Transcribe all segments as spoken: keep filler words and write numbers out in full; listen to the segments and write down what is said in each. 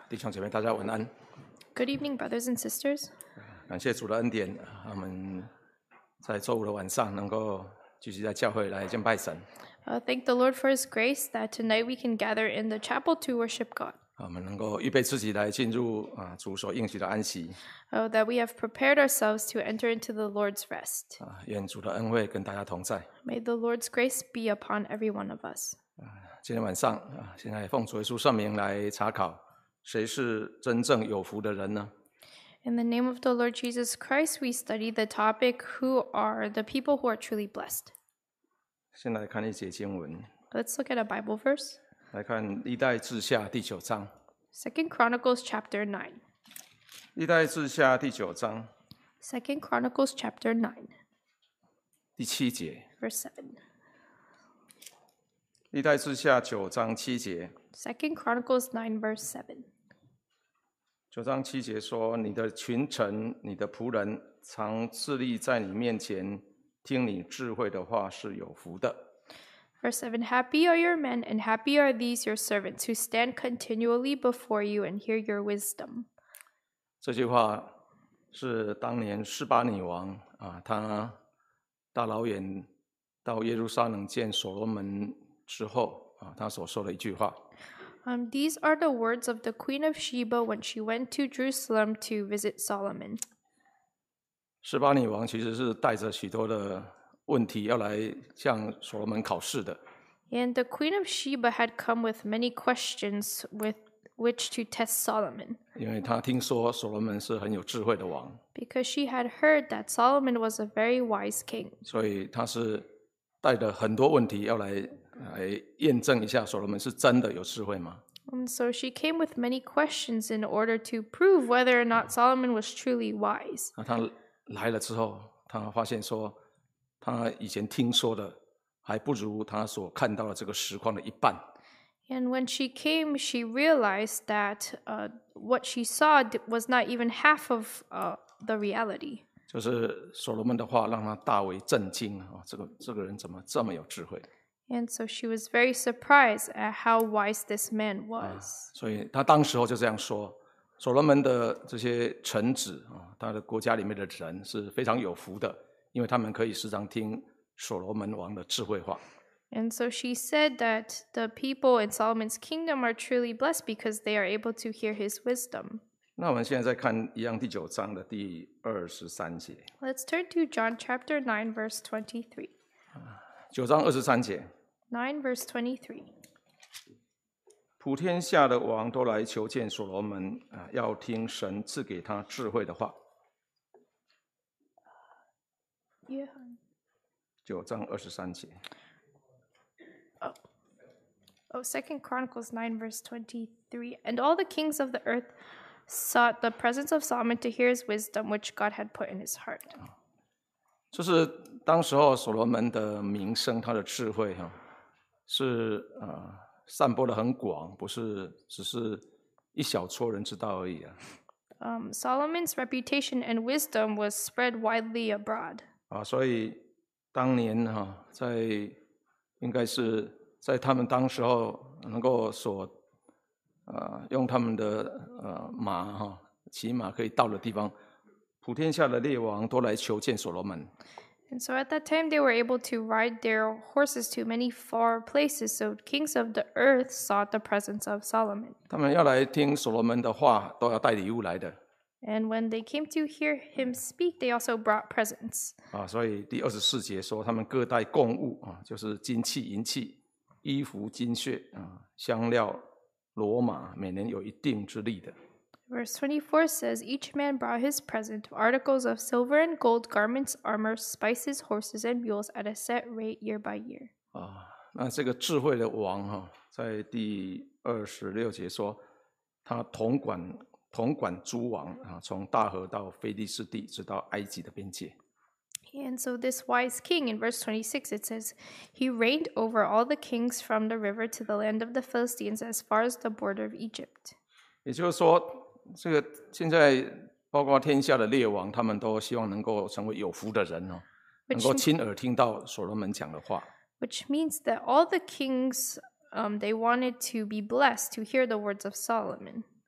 弟兄姐妹，大家晚安。 Good evening, brothers and sisters. 感谢主的恩典，我们在周五的晚上能够继续在教会来敬拜神。 Uh, thank the Lord for His grace that tonight we can gather in the chapel to worship God, 我们能够预备自己来进入啊主所应许的安息。 uh, that we have prepared ourselves to enter into the Lord's rest. 啊，愿主的恩惠跟大家同在。 May the Lord's grace be upon every one of us. 今天晚上啊，现在奉主耶稣圣名来查考，谁是真正有福的人呢？ In the name of the Lord Jesus Christ, we study the topic, who are the people who are truly blessed. 先来看一节经文， Let's look at a Bible verse. 来看历代志下第九章。 Second Chronicles chapter nine. 历代志下第九章 Second Chronicles chapter nine, 第七节。 verse seven. 历代志下九章七节。 Second Chronicles nine, verse seven. 九章七节说：“你的群臣，你的仆人，常侍立在你面前，听你智慧的话，是有福的。” Verse seven, Happy are your men, and happy are these your servants, who stand continually before you and hear your wisdom. 这句话是当年示巴女王啊，她大老远到耶路撒冷见所罗门之后啊，她所说的一句话。 Um, these are the words of the Queen of Sheba when she went to Jerusalem to visit Solomon. 示巴女王其实是带着许多的问题要来向所罗门考试的。 And the Queen of Sheba had come with many questions with which to test Solomon, 因为她听说所罗门是很有智慧的王， because she had heard that Solomon was a very wise king. 所以她是带着很多问题要来来验证一下所罗门是真的有智慧吗？ And so she came with many questions in order to prove whether or not Solomon was truly wise. 那她来了之后，她发现说，她以前听说的还不如她所看到的这个实况的一半。 And when she came, she realized that uh, what she saw d- was not even half of uh, the reality. 就是所罗门的话让她大为震惊啊！这个这个人怎么这么有智慧？ And so she was very surprised at how wise this man was. 所以她当时候就这样说：所罗门的这些臣子啊，他的国家里面的人是非常有福的，因为他们可以时常听所罗门王的智慧话。 And so she said that the people in Solomon's kingdom are truly blessed because they are able to hear his wisdom. 那我们现在再看一样第九章的第二十三节。 Let's turn to John chapter nine, verse twenty-three. 九章二十三节， nine, verse twenty-three. 普天下的王都来求见所罗门啊，要听神赐给他智慧的话。 Yeah. 九章二十三节， Oh, Second Chronicles nine, verse twenty-three. And all the kings of the earth sought the presence of Solomon to hear his wisdom, which God had put in his heart. 就是当时候所罗门的名声，他的智慧哈、是呃散播的很广，不是只是一小撮人知道而已啊。 Um, Solomon's reputation and wisdom was spread widely abroad. 啊，所以当年哈、在应该是在他们当时候能够所呃用他们的呃马哈、骑马可以到的地方，普天下的列王都来求见所罗门。 And so at that time, they were able to ride their horses to many far places. So kings of the earth sought the presence of Solomon. 他们要来听所罗门的话，都要带礼物来的 And when they came to hear him speak, they also brought presents. 啊。所以第二十四节说，他们各带贡物啊，就是金器、银器、衣服、金屑啊、香料、骡马，每年有一定之利的。 Verse twenty-four says, Each man brought his present, articles of silver and gold, garments, armor, spices, horses, and mules at a set rate year by year. 啊，那这个智慧的王哈、在第二十六节说，他统管统管诸王啊，从大河到非利士地，直到埃及的边界。 And so this wise king, in verse twenty-six, it says, He reigned over all the kings from the river to the land of the Philistines as far as the border of Egypt. 也就是说，这个现在包括天下的列王，他们都希望能够成为有福的人哦，能够亲耳听到所罗门讲的话。 Which means that all the kings, um, they wanted to be blessed to hear the words of Solomon.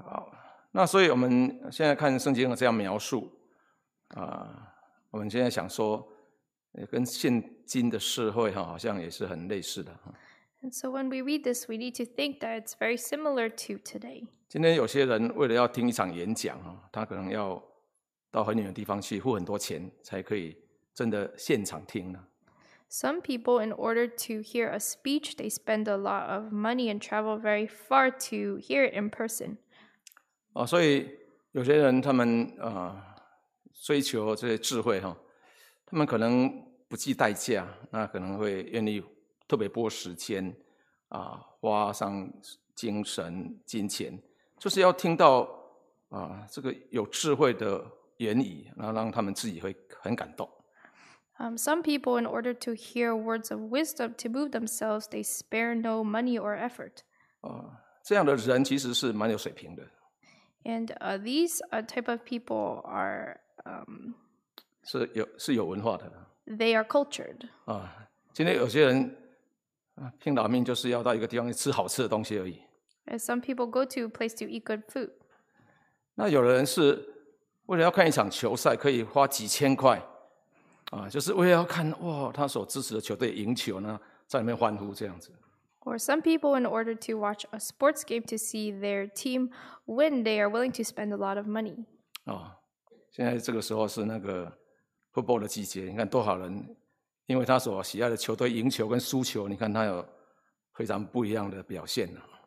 好，那所以我们现在看圣经这样描述啊，我们现在想说，跟现今的社会哈，好像也是很类似的。 And so when we read this, we need to think that it's very similar to today. 今天有些人为了要听一场演讲啊，他可能要到很远的地方去付很多钱，才可以真的现场听呢。 Some people, in order to hear a speech, they spend a lot of money and travel very far to hear it in person. 啊，所以有些人他们呃追求这些智慧哈，他们可能不计代价，那可能会愿意特别拨时间啊，花上精神、金钱，就是要听到啊这个有智慧的言语，然后让他们自己会很感动。 Um, some people, in order to hear words of wisdom to move themselves, they spare no money or effort. 啊，这样的人其实是蛮有水平的。 And uh, these uh, type of people are um, 是有是有文化的 they are cultured. 啊。今天有些人啊拼老命就是要到一个地方去吃好吃的东西而已。 As some people go to a place to eat good food. 那有的人是为了要看一场球赛，可以花几千块啊，就是为了要看哇他所支持的球队赢球呢，在里面欢呼这样子。 Or some people, in order to watch a sports game to see their team win, they are willing to spend a lot of money. 啊，现在这个时候是那个 football 的季节，你看多少人因为他所喜爱的球队赢球跟输球，你看他有非常不一样的表现。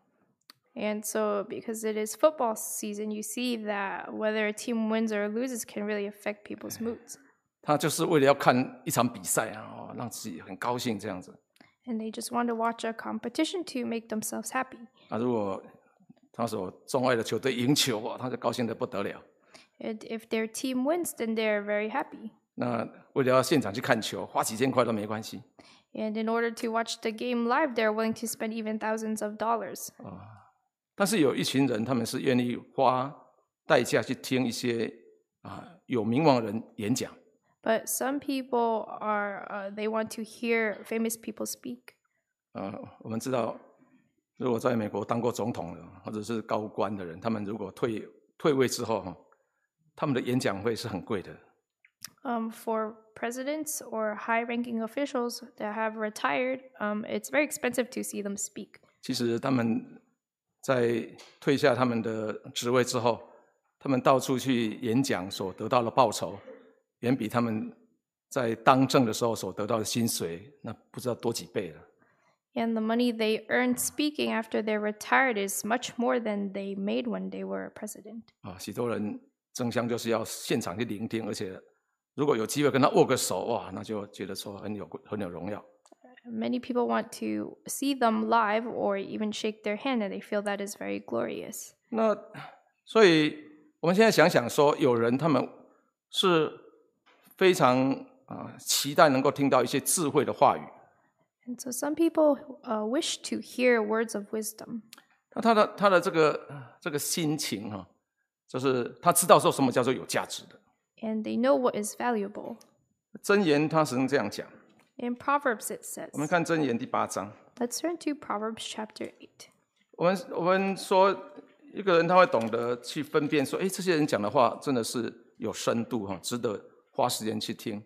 And so, because it is football season, you see that whether a team wins or loses can really affect people's moods. 他就是为了要看一场比赛啊，让自己很高兴这样子。 And they just want to watch a competition to make themselves happy. 啊，如果他所钟爱的球队赢球啊，他就高兴得不得了。 And if their team wins, then they're very happy. 那为了要现场去看球，花几千块都没关系。 And in order to watch the game live, they're willing to spend even thousands of dollars. 啊，但是有一群人，他们是愿意花代价去听一些啊有名望的人演讲。 But some people are, uh, they want to hear famous people speak. 呃，我们知道，如果在美国当过总统的或者是高官的人，他们如果退退位之后哈，他们的演讲会是很贵的。 Um, for presidents or high-ranking officials that have retired, um, it's very expensive to see them speak. 其实他们在退下他们的职位之后，他们到处去演讲所得到的报酬，远比他们在当政的时候所得到的薪水，那不知道多几倍了。 And the money they earned speaking after they're retired is much more than they made when they were president. 啊，许多人争相就是要现场去聆听，而且如果有机会跟他握个手，哇，那就觉得说很有很有荣耀。 Many people want to see them live or even shake their hand, and they feel that is very glorious. 那所以我们现在想想说，有人他们是非常啊期待能够听到一些智慧的话语。 And so some people uh, wish to hear words of wisdom. 那他的他的这个这个心情哈、啊，就是他知道说什么叫做有价值的。 And they know what is valuable. 箴言他是这样讲。 In Proverbs it says. 我们看箴言第八章。 Let's turn to Proverbs chapter eight. 我们我们说一个人他会懂得去分辨说，哎，这些人讲的话真的是有深度哈，值得花时间去听。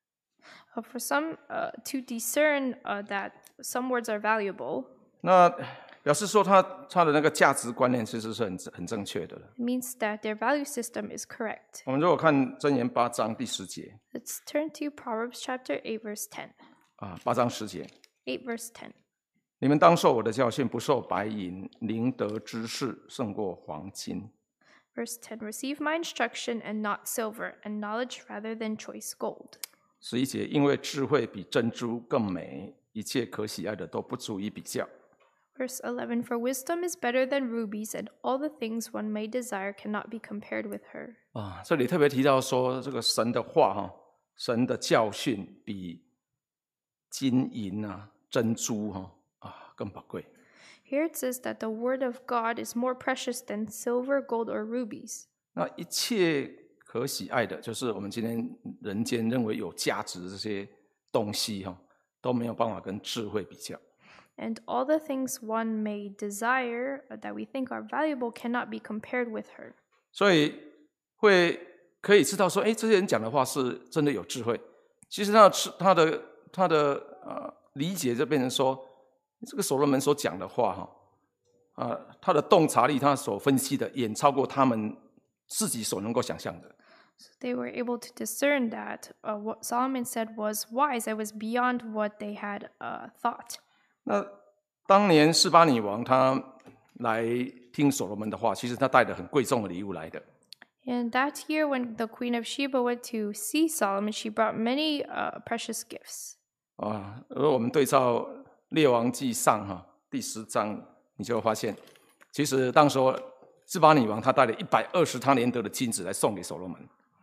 Uh, for some uh, to discern uh, that some words are valuable. 那表示说他他的那个价值观念其实是很很正确的。 It means that their value system is correct. 我们如果看箴言八章第十节。 Let's turn to Proverbs chapter eight, verse ten. 啊，八章十节。 eight verse ten. 你们当受我的教训，不受白银，灵得知识胜过黄金。 Verse ten. Receive my instruction and not silver, and knowledge rather than choice gold. 十一节，因为智慧比珍珠更美，一切可喜爱的都不足以比较。 Verse eleven. For wisdom is better than rubies, and all the things one may desire cannot be compared with her. 啊，这里特别提到说，这个神的话哈，神的教训比金银啊、珍珠哈啊更宝贵。 Here it says that the word of God is more precious than silver, gold, or rubies. 那一切可喜爱的，就是我们今天人间认为有价值的这些东西哈，都没有办法跟智慧比较。 And all the things one may desire uh, that we think are valuable cannot be compared with her. 所以会可以知道说，哎，这些人讲的话是真的有智慧。其实他的他的他的呃理解就变成说，这个所罗门所讲的话哈，啊、呃，他的洞察力，他所分析的远超过他们自己所能够想象的。 So they were able to discern that uh, what Solomon said was wise. It was beyond what they had uh, thought. 那当年示巴女王她来听所罗门的话，其实她带着很贵重的礼物来的。 And that year, when the Queen of Sheba went to see Solomon, she brought many uh, precious gifts. 啊，而我们对照列王纪上哈第十章，你就会发现，其实当时候示巴女王她带了一百二十他连得的金子来送给所罗门。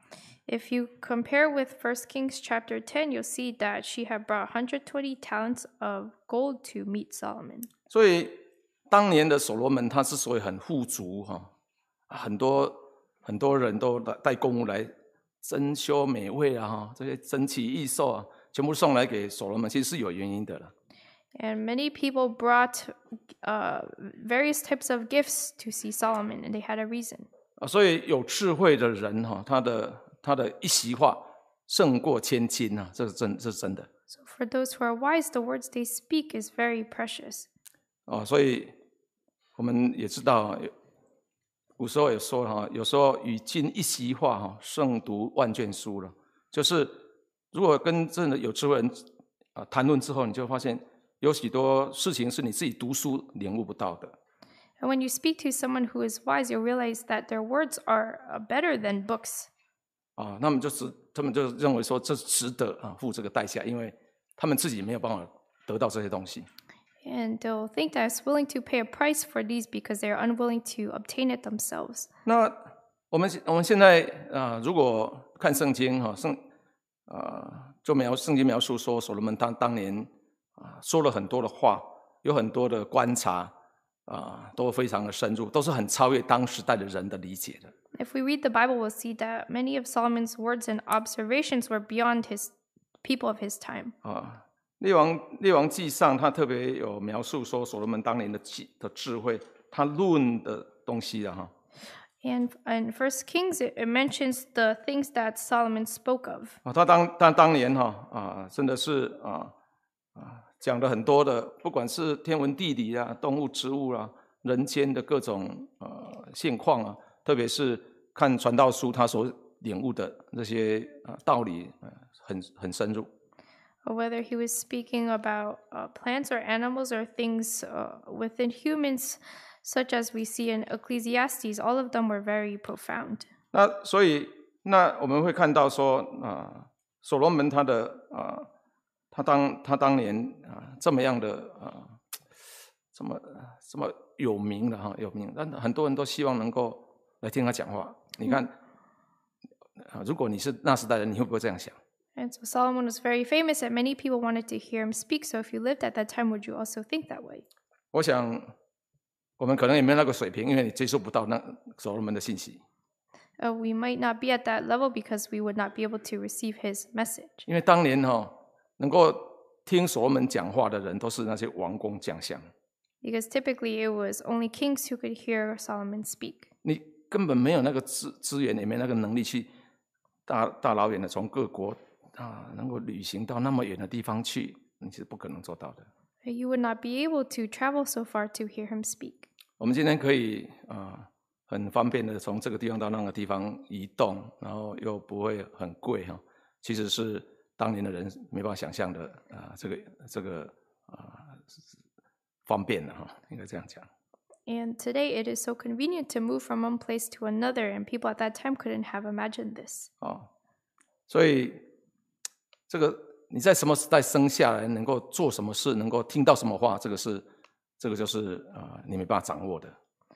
If you compare with First Kings chapter ten, you'll see that she had brought one hundred twenty talents of gold to meet Solomon. 所以当年的所罗门他之所以很富足哈，很多很多人都带公物来珍馐美味啊哈，这些珍奇异兽啊，全部送来给所罗门，其实是有原因的了。 And many people brought uh, various types of gifts to see Solomon, and they had a reason. 啊，所以有智慧的人哈，他的他的一席话胜过千金啊，这是真，这是真的。 So for those who are wise, the words they speak is very precious. 啊，所以我们也知道，古时候也说哈，有时候语尽一席话哈，胜读万卷书了。就是如果跟真的有智慧人啊谈论之后，你就会发现有许多事情是你自己读书领悟不到的。 And when you speak to someone who is wise, you'll realize that their words are uh, better than books. 啊，他们就是他们就认为说这值得啊付这个代价，因为他们自己没有办法得到这些东西。 And they'll think that it's willing to pay a price for these because they're unwilling to obtain it themselves. 那我们我们现在啊、呃，如果看圣经哈，圣啊、呃、就描圣经描述说，所罗门当当年啊、呃、说了很多的话，有很多的观察啊、呃，都非常的深入，都是很超越当时代的人的理解的。 If we read the Bible, we'll see that many of Solomon's words and observations were beyond his people of his time. 啊。列王列王纪上，他特别有描述说所罗门当年的智的智慧，他论的东西啊哈。 And in First Kings, it, it mentions the things that Solomon spoke of. 啊，他当当当年哈啊，真的是啊啊讲了很多的，不管是天文地理啊、动物植物啊、人间的各种呃现况啊，特别是看传道书他所领悟的这些啊道理，呃，很很深入。 Or whether he was speaking about uh, plants or animals or things uh, within humans, such as we see in Ecclesiastes, all of them were very profound. 那所以，那我们会看到说，啊、呃，所罗门他的啊、呃，他当他当年啊、呃、这么样的啊、呃，这么这么有名的哈，有名，但很多人都希望能够来听他讲话。你看，啊、呃，如果你是那时代人，你会不会这样想？ And so Solomon was very famous, and many people wanted to hear him speak. So if you lived at that time, would you also think that way? 我想，我们可能也没有那个水平，因为你接触不到那所罗门的信息。 Uh, we might not be at that level because we would not be able to receive his message. 因为当年哈、哦，能够听所罗门讲话的人，都是那些王公将相。 Because typically it was only kings who could hear Solomon speak. 你根本没有那个资资源，也没有那个能力去大大老远的从各国。啊，能够旅行到那么远的地方去，你是不可能做到的。 You would not be able to travel so far to hear him speak. 我们今天可以啊、呃，很方便的从这个地方到那个地方移动，然后又不会很贵哈。其实是当年的人没办法想象的啊、呃，这个这个啊、呃、方便的哈，应该这样讲。 And today it is so convenient to move from one place to another, and people at that time couldn't have imagined this. 哦，所以。这个你在什么时代生下来，能够做什么事，能够听到什么话，这个是，这个就是啊、呃，你没办法掌握的。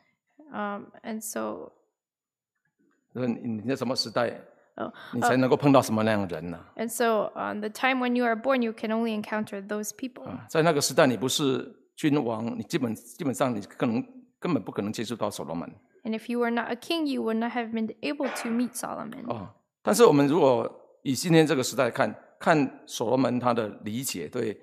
Um, and so， 你你在什么时代， oh, 你才能够碰到什么那样的人呢、啊 and so on the time when you are born, you can only encounter those people. 啊？在那个时代，你不是君王，你基本基本上你可能根本不可能接触到所罗门。 And if you were not a king, you would not have been able to meet Solomon. 哦，但是我们如果以今天这个时代看。看所罗门他的理解，对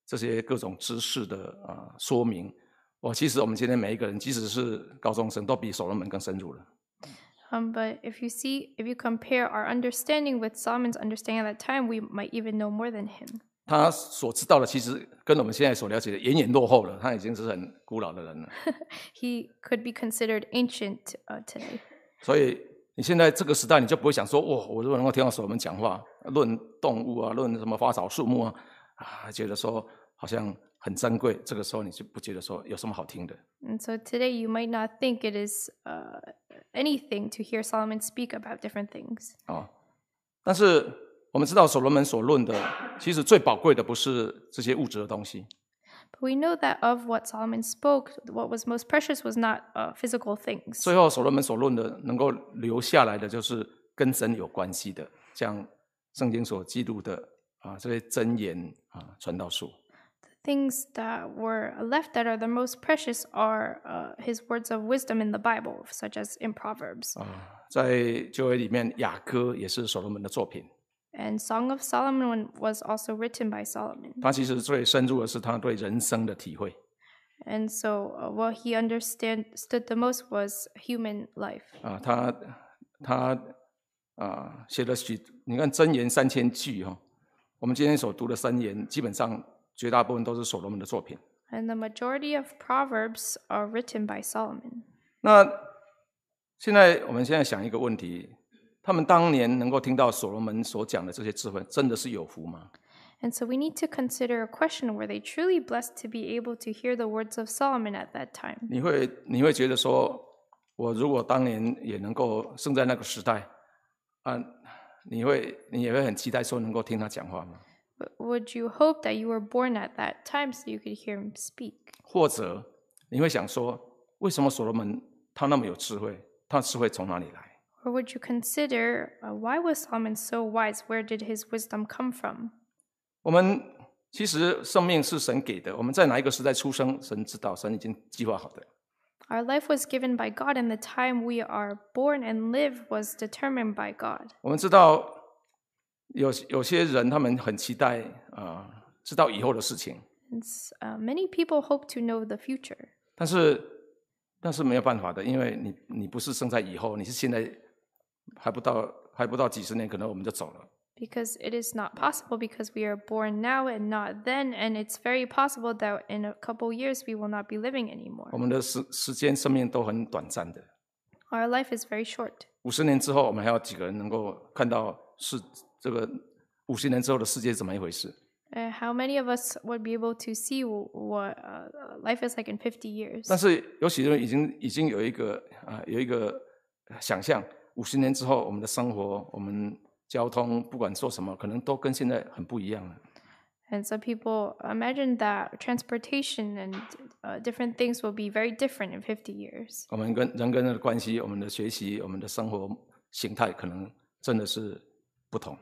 这些各种知识的啊、呃、说明。哦，其实我们今天每一个人，即使是高中生，都比所罗门更深入了。 Um, but if you see, if you compare our understanding with Solomon's understanding at that time, we might even know more than him. 他所知道的，其实跟我们现在所了解的远远落后了。他已经是很古老的人了。 He could be considered ancient uh, today. 所以你现在这个时代，你就不会想说，哇，我如果能够听到所罗门讲话，论动物啊，论什么花草树木啊，啊，觉得说好像很珍贵。这个时候你就不觉得说有什么好听的。 And so today you might not think it is uh, anything to hear Solomon speak about different things. 哦，但是我们知道所罗门所论的，其实最宝贵的不是这些物质的东西。 But we know that of what Solomon spoke, what was most precious was not uh, physical things. 最后所罗门所论的，能够留下来的就是跟神有关系的，像圣经所记录的啊这些箴言啊传道书。 Things that were left that are the most precious are uh, his words of wisdom in the Bible, such as in Proverbs. 啊，在旧约里面，雅歌也是所罗门的作品。 And Song of Solomon was also written by Solomon. 他其实最深入的是他对人生的体会。 And so uh, what he understood the most was human life. 啊，他他啊写了许，你看箴言三千句哈、哦，我们今天所读的箴言，基本上绝大部分都是所罗门的作品。 And the majority of Proverbs are written by Solomon. 那现在我们现在想一个问题。他们当年能够听到所罗门所讲的这些智慧，真的是有福吗？ And so we need to consider a question: Were they truly blessed to be able to hear the words of Solomon at that time? 你会你会觉得说，我如果当年也能够生在那个时代，啊，你会你也会很期待说能够听他讲话吗？ But would you hope that you were born at that time so you could hear him speak? 或者你会想说，为什么所罗门他那么有智慧？他的智慧从哪里来？ Or would you consider uh, why was Solomon so wise? Where did his wisdom come from? 我们其实生命是神给的，我们在哪一个时代出生，神知道，神已经计划好的。 Our life was given by God, and the time we are born and live was determined by God. 我们知道有有些人他们很期待啊、呃，知道以后的事情。 And, uh, many people hope to know the future. 但是但是没有办法的，因为你你不是生在以后，你是现在。还不到还不到几十年，可能我们就走了。 Because it is not possible, because we are born now and not then, and it's very possible that in a couple years we will not be living anymore. 我们的时时间生命都很短暂的。 Our life is very short. 五十年之后，我们还有几个人能够看到是这个五十年之后的世界怎么一回事？ Uh, how many of us would be able to see what uh, life is like in fifty years? 但是有许多人已经已经有一个啊、呃、有一个想象。五十年之后，我们的生活、我们交通，不管做什么，可能都跟现在很不一样了。 And some people imagine that transportation and uh, different things will be very different in fifty years. 我们跟人跟人的关系、我们的学习、我们的生活形态，可能真的是不同。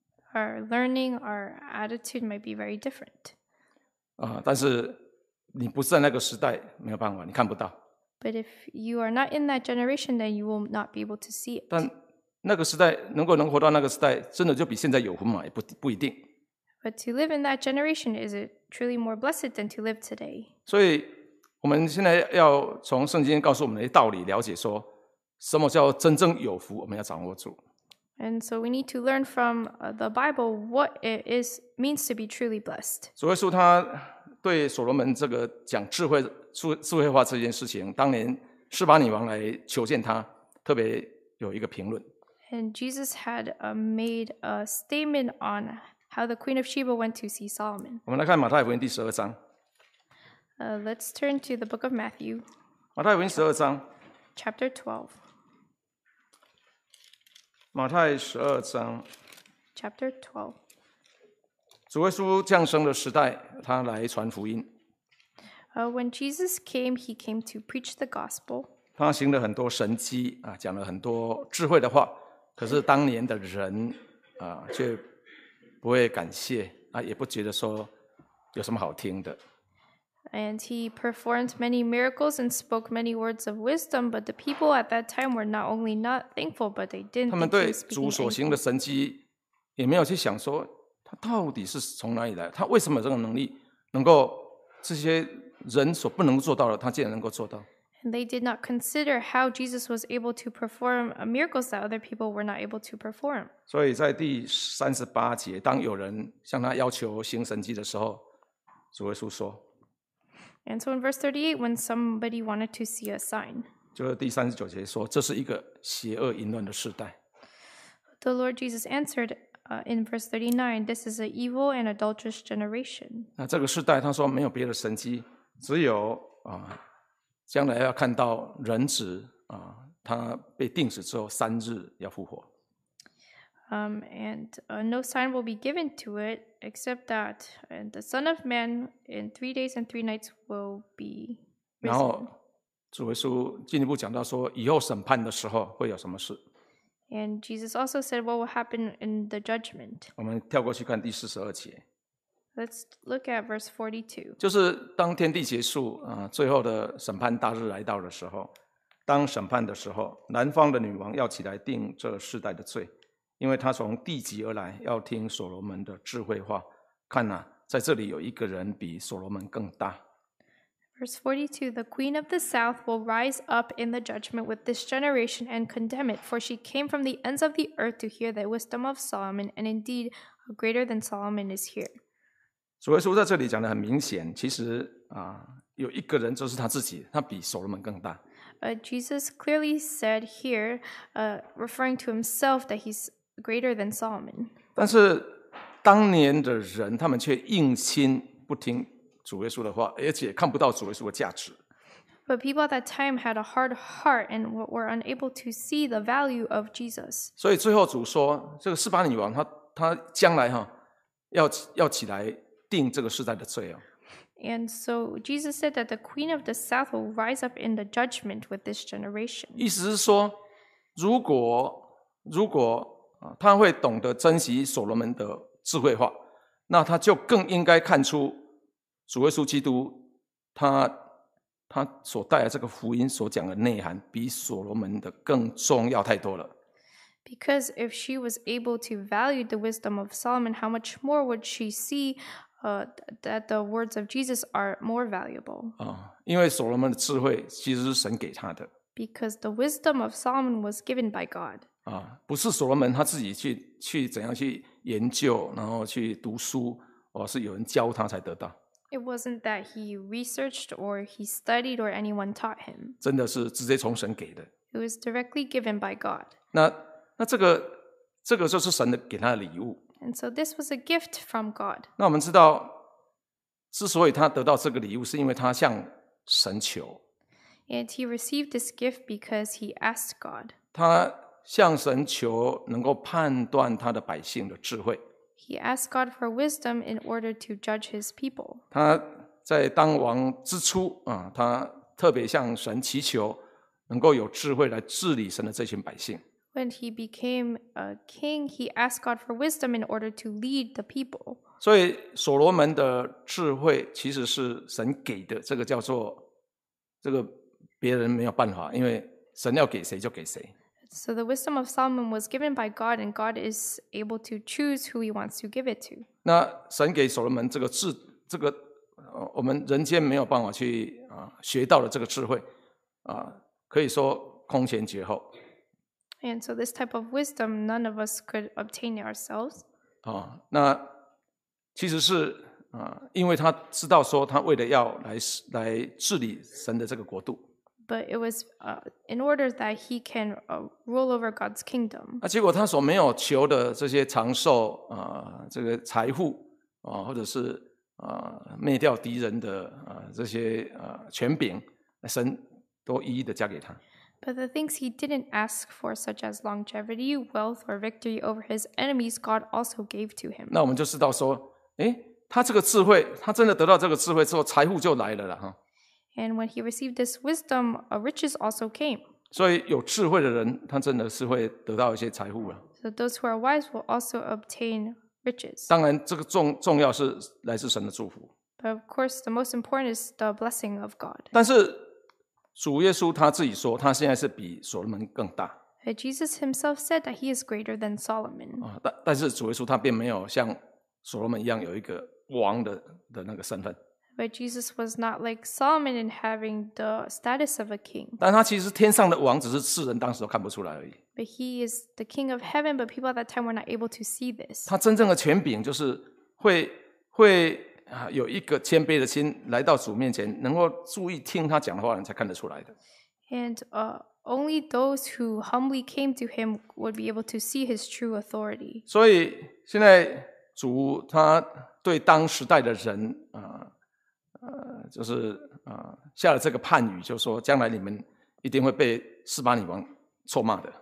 Our learning, our attitude might be very different. 啊、呃，但是你不是在那个时代，没有办法，你看不到。 But if you are not in that generation, then you will not be able to see it. 但那个时代能够能活到那个时代，真的就比现在有福吗？也不不一定。 But to live in that generation, is it truly more blessed than to live today? 所以我们现在要从圣经告诉我们的道理，了解说什么叫真正有福，我们要掌握住。 And so we need to learn from uh, the Bible what it is means to be truly blessed. 主耶稣他对所罗门这个讲智慧、智智慧化这件事情，当年示巴女王来求见他，特别有一个评论。 And Jesus had uh, made a statement on how the Queen of Sheba went to see Solomon. 我们来看马太福音第十二章。 Uh, let's turn to the book of Matthew. 马太福音十二章。 Chapter twelve. 马太十二章。 Chapter twelve. 主耶稣降生的时代，他来传福音。 Uh, when Jesus came, he came to preach the gospel. 他行了很多神迹啊，讲了很多智慧的话。可是当年的人啊，却不会感谢啊，也不觉得说有什么好听的。 And he performed many miracles and spoke many words of wisdom, but the people at that time were not only not thankful, but they didn't 他们 think he 对 was 主 speaking 所行 anything. 的神迹也没有去想说他到底是从哪里来，他为什么有这个能力能够这些人所不能做到的，他竟然能够做到。 And they did not consider how Jesus was able to perform uh, miracles that other people were not able to perform. 所以在第三十八节，当有人向他要求行神迹的时候，主耶稣说， And so in verse thirty-eight, when somebody wanted to see a sign, 就是第三十九节说，这是一个邪恶淫乱的世代。 the Lord Jesus answered uh, in verse thirty-nine, this is an evil and adulterous generation. 那这个世代，他说没有别的神迹，只有啊，将来要看到人子啊，他被钉死之后三日要复活。 Um, and uh, no sign will be given to it except that uh, the Son of Man in three days and three nights will be 然 risen. 后主耶稣进一步讲到说，以后审判的时候会有什么事？ And Jesus also said what will happen in the judgment. 我们跳过去看第四十二节， Let's look at verse forty-two. 就是当天地结束啊，最后的审判大日来到的时候，当审判的时候，南方的女王要起来定这世代的罪，因为她从地极而来，要听所罗门的智慧话。看哪、啊，在这里有一个人比所罗门更大。 Verse forty-two, the queen of the south will rise up in the judgment with this generation and condemn it, for she came from the ends of the earth to hear the wisdom of Solomon, and indeed, a greater than Solomon is here. 主耶稣在这里讲得很明显，其实啊，有一个人就是他自己，他比所罗门更大。 Uh, Jesus clearly said here, uh, referring to himself, that he's greater than Solomon. 但是当年的人，他们却硬心不听主耶稣的话，而且看不到主耶稣的价值。 But people at that time had a hard heart and w- were unable to see the value of Jesus. 所以最后主说，这个示巴女王，她她将来哈、要要起来定这个世代的罪哦。 And so Jesus said that the queen of the south will rise up in the judgment with this generation. 意思是说，如果如果啊，他会懂得珍惜所罗门的智慧话，那他就更应该看出主耶稣基督他他所带来这个福音所讲的内涵，比所罗门的更重要太多了。 Because if she was able to value the wisdom of Solomon, how much more would she see uh, th- that the words of Jesus are more valuable? 啊，因为所罗门的智慧其实是神给他的 Because the wisdom of Solomon was given by God. 啊，不是所罗门他自己去去怎样去研究，然后去读书，而是有人教他才得到。 It wasn't that he researched or he studied or anyone taught him. 真的是直接从神给的。 It was directly given by God. 那那这个这个就是神的给他的礼物。 And so this was a gift from God. 那我们知道，之所以他得到这个礼物，是因为他向神求， And he received this gift because he asked God. 他向神求能够判断他的百姓的智慧。 He asked God for wisdom in order to judge his people. 他在当王之初啊，他特别向神祈求，能够有智慧来治理神的这群百姓。 When he became a king, he asked God for wisdom in order to lead the people. 所以所罗门的智慧其实是神给的，这个叫做这个别人没有办法，因为神要给谁就给谁。 So the wisdom of Solomon was given by God, and God is able to choose who he wants to give it to. 那神给所罗门这个智，这个呃我们人间没有办法去啊、学到的这个智慧啊、可以说空前绝后 And so this type of wisdom, none of us could obtain ourselves. 啊、那其实是啊、因为他知道说他为了要来来治理神的这个国度， But it was uh, in order that he can uh, rule over God's kingdom. 那结果他所没有求的这些长寿啊、这个财富啊、或者是啊、灭掉敌人的啊、这些啊、权柄，神都一一的加给他。 But the things he didn't ask for, such as longevity, wealth, or victory over his enemies, God also gave to him. 那我们就知道说，诶，他这个智慧，他真的得到这个智慧之后，财富就来了啦哈。 And when he received this wisdom, uh, riches also came. 所以有智慧的人，他真的是会得到一些财富了。 So those who are wise will also obtain riches. 当然，这个重重要是来自神的祝福。 But of course, the most important is the blessing of God. 但是主耶稣他自己说，他现在是比所罗门更大 Uh, Jesus himself said that he is greater than Solomon. 啊。但但是主耶稣他并没有像所罗门一样有一个王的的那个身份。 But Jesus was not like Solomon in having the status of a king. 但他其实天上的王，只是世人当时都看不出来而已。 But he is the king of heaven, but people at that time were not able to see this. 他真正的权柄就是会会啊有一个谦卑的心来到主面前，能够注意听他讲的话的人才看得出来的。 And uh, only those who humbly came to him would be able to see his true authority. 所以现在主他对当时代的人啊。 呃，就是啊、呃，下了这个判语，就说将来你们一定会被示巴女王臭骂的。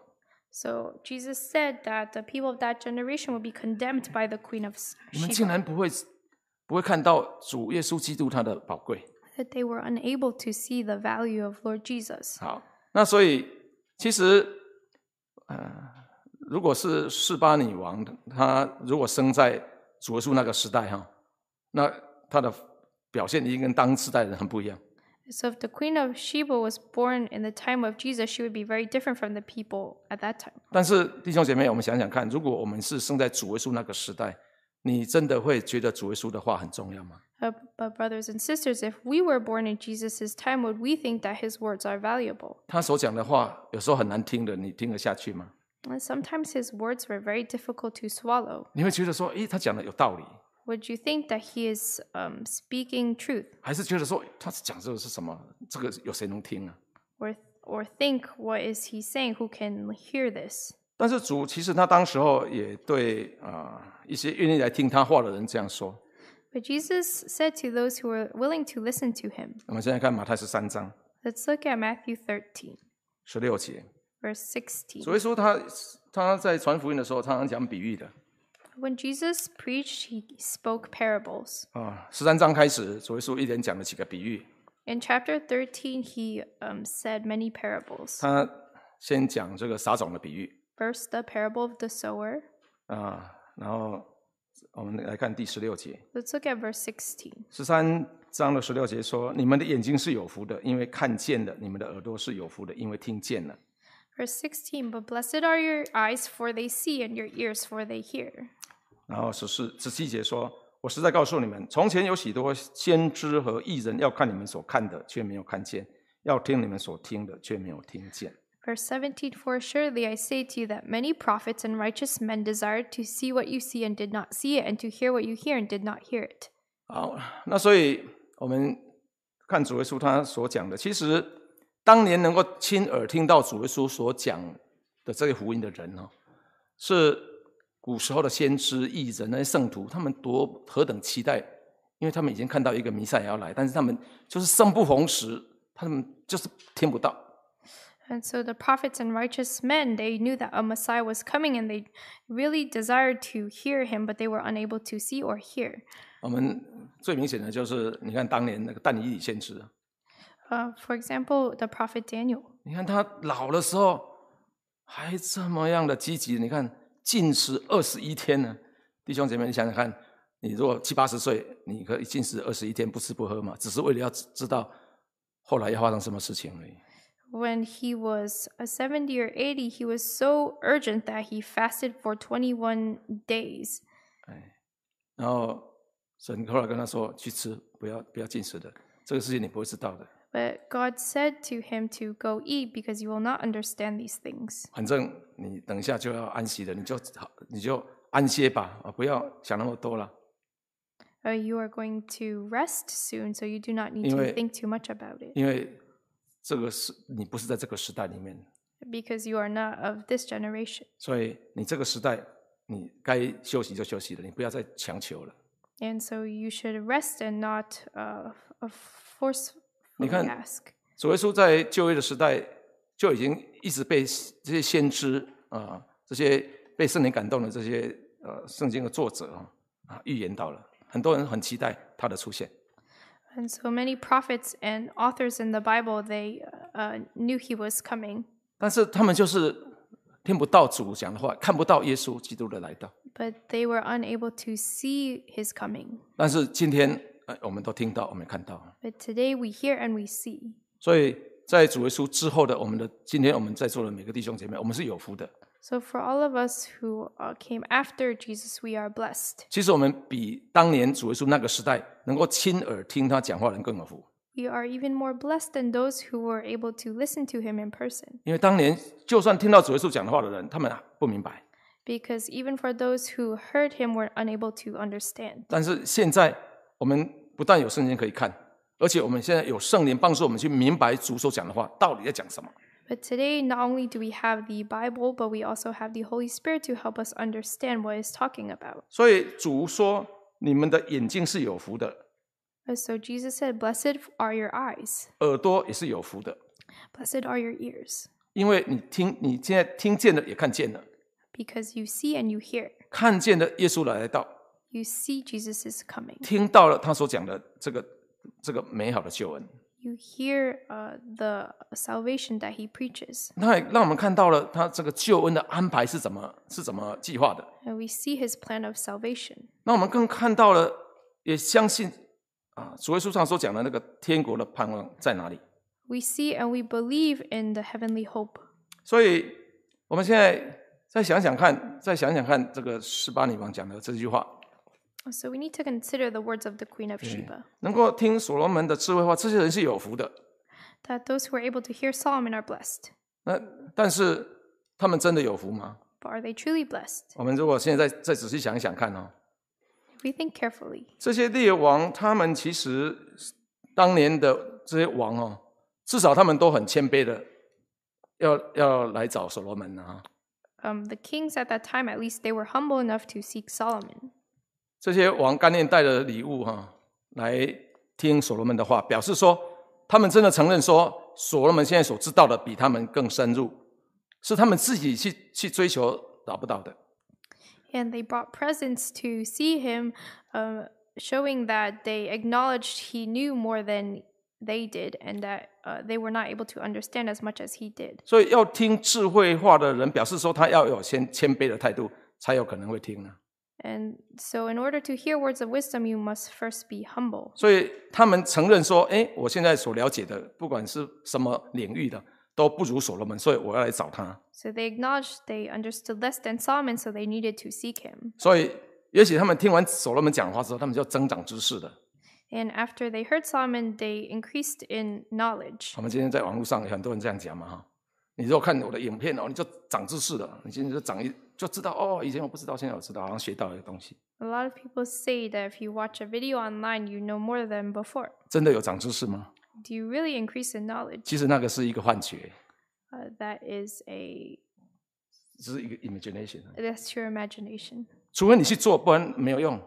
So Jesus said that the people of that generation will be condemned by the queen of 你们竟 Sheba, 然不会不会看到主耶稣基督他的宝贵。 that they were unable to see the value of Lord Jesus. 好，那所以其实呃，如果是示巴女王，她如果生在主耶稣那个时代哈，那她的表现一定跟当时代人很不一样。 So if the queen of Sheba was born in the time of Jesus, she would be very different from the people at that time. 但是弟兄姐妹，我们想想看，如果我们是生在主耶稣那个时代，你真的会觉得主耶稣的话很重要吗？ Uh, but brothers and sisters, if we were born in Jesus' time, would we think that his words are valuable? 他所讲的话有时候很难听的，你听得下去吗？ And sometimes his words were very difficult to swallow. 你会觉得说，诶，他讲的有道理， Would you think that he is um, speaking truth? 还是觉得说他讲这个是什么？这个有谁能听啊？ Or, or think, what is he saying? Who can hear this? 但是主其实他当时候也对啊、呃、一些愿意来听他话的人这样说。 But Jesus said to those who were willing to listen to him. 我们现在看马太十三章 Let's look at Matthew thirteen, 十六节， verse sixteen. 主耶稣他他在传福音的时候，常常讲比喻的 When Jesus preached, he spoke parables. 啊。十三章开始，主耶稣一连讲了几个比喻。 In chapter thirteen, he um, said many parables. 他先讲这个撒种的比喻 First, the parable of the sower. 啊，然后我们来看第十六节。 Let's look at verse sixteen. 十三章的十六节说：“你们的眼睛是有福的，因为看见了；你们的耳朵是有福的，因为听见了。” Verse sixteen, but blessed are your eyes, for they see, and your ears, for they hear. 然后十四、十七节说：“我实在告诉你们，从前有许多先知和义人要看你们所看的，却没有看见；要听你们所听的，却没有听见。” Verse seventeen, for surely I say to you that many prophets and righteous men desired to see what you see and did not see it, and to hear what you hear and did not hear it. 好，那所以我们看主耶稣他所讲的，其实当年能够亲耳听到主耶稣所讲的这个福音的人哦，是古时候的先知、义人那些圣徒，他们多何等期待，因为他们已经看到一个弥赛亚要来，但是他们就是生不逢时，他们就是听不到。 And so the prophets and righteous men, they knew that a Messiah was coming, and they really desired to hear him, but they were unable to see or hear. 我们最明显的就是，你看当年那个但以理先知， Uh, for example, the prophet Daniel. 你看他老的时候还这么样的积极，你看禁食二十一天呢，弟兄姐妹，你想想看，你如果七八十岁，你可以禁食二十一天不吃不喝嘛，只是为了要知道后来要发生什么事情而已。 When he was uh, seventy or eighty, he was so urgent that he fasted for twenty-one days. 然后神后来跟他说：“去吃，不要不要禁食的，这个事情你不会知道的。 But God said to him to go eat because you will not understand these things. 反正你等一下就要安息了，你就你就安歇吧，啊，不要想那么多了。 Uh, you are going to rest soon, so you do not need 因为- to think too much about it 因为这个是你不是在这个时代里面， because you are not of this generation. 所以你这个时代你该休息就休息了，你不要再强求了。 And so you should rest and not uh, uh, forcefully 你看- ask. 主耶稣在旧约的时代就已经一直被这些先知啊、这些被圣灵感动的这些呃圣经的作者啊啊预言到了，很多人很期待他的出现。 And so many prophets and authors in the Bible, they uh, knew he was coming, 但是他们就是听不到主讲的话，看不到耶稣基督的来到。 but they were unable to see his coming. 但是今天，呃，我们都听到，我们看到。 But today we hear and we see. 所以在主耶稣之后的我们的今天，我们在座的每个弟兄姐妹，我们是有福的。 So for all of us who uh, came after Jesus, we are blessed. 其实我们比当年主耶稣那个时代能够亲耳听他讲话的人更有福， We are even more blessed than those who were able to listen to him in person. 因为当年就算听到主耶稣讲的话的人，他们不明白， Because even for those who heard him were unable to understand. 但是现在我们不但有圣经可以看，而且我们现在有圣灵帮助我们去明白主所讲的话到底在讲什么。 But today, not only do we have the Bible, but we also have the Holy Spirit to help us understand what it's talking about. 所以主说，你们的眼睛是有福的， Uh, So Jesus said, "Blessed are your eyes, 耳朵也是有福的， blessed are your ears, 因为你听，你现在听见了也看见了， because you see and you hear. 看见了耶稣来到， You see Jesus is coming. 听到了他所讲的这个这个美好的救恩， You hear uh, the salvation that he preaches, 那也让我们看到了他这个救恩的安排是怎么是怎么计划的。 and we see his plan of salvation. 那我们更看到了，也相信啊，主耶稣上所讲的那个天国的盼望在哪里。 We see and we believe in the heavenly hope. 所以，我们现在再想想看，再想想看这个十八女王讲的这句话， So we need to consider the words of the Queen of Sheba, 能够听所罗门的智慧话，这些人是有福的。 that those who are able to hear Solomon are blessed. 那但是他们真的有福吗？ But are they truly blessed? 我们如果现在再再仔细想一想看哦， If we think carefully, 这些列王他们其实当年的这些王哦，至少他们都很谦卑的，要要来找所罗门啊。 um, the kings at that time, at least, they were humble enough to seek Solomon. 这些王甘愿带着礼物哈、啊，来听所罗门的话，表示说他们真的承认说所罗门现在所知道的比他们更深入，是他们自己去去追求达不到的。 And they brought presents to see him, uh, showing that they acknowledged he knew more than they did, and that uh, they were not able to understand as much as he did. 所以要听智慧话的人，表示说他要有谦谦卑的态度，才有可能会听呢。 And so, in order to hear words of wisdom, you must first be humble. 所以他们承认说，哎，我现在所了解的，不管是什么领域的，都不如所罗门，所以我要来找他。 So they acknowledged they understood less than Solomon, so they needed to seek him. 所以，也许他们听完所罗门讲话之后，他们就增长知识了。 And after they heard Solomon, they increased in knowledge. 我们今天在网络上有很多人这样讲嘛，哈，你如果看我的影片哦，你就长知识了，你今天就长一就知道哦，以前我不知道，现在我知道，好像学到一个东西， A lot of people say that if you watch a video online, you know more than before. 真的有长知识吗？ Do you really increase in knowledge? 其实那个是一个幻觉， Uh, that is a 只是一个 imagination， that's your imagination. 除非你去做，不然没有用。